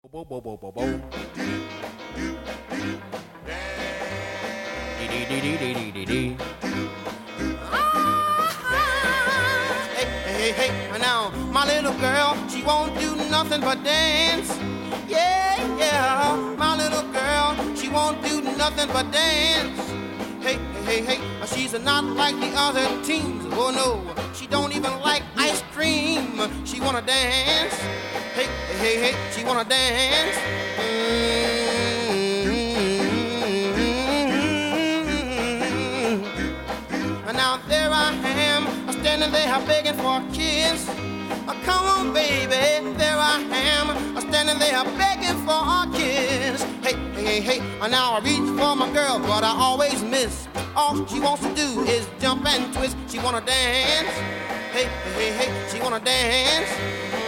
Bo bo bo bo bo. Dee dee dee dee dee dee dee dee. Hey, hey, hey, hey, now my little girl, she won't do nothing but dance. Yeah, yeah, my little girl, she won't do nothing but dance. Hey, hey, hey, hey, she's not like the other teens. Oh no, she don't even like ice cream. She wanna dance. Hey, hey, hey, she wanna dance. And now there I am, standing there begging for a kiss. Come on, baby, there I am, standing there begging for a kiss. Hey, hey, hey, now I reach for my girl, but I always miss. All she wants to do is jump and twist. She wanna dance. Hey, hey, hey, she wanna dance.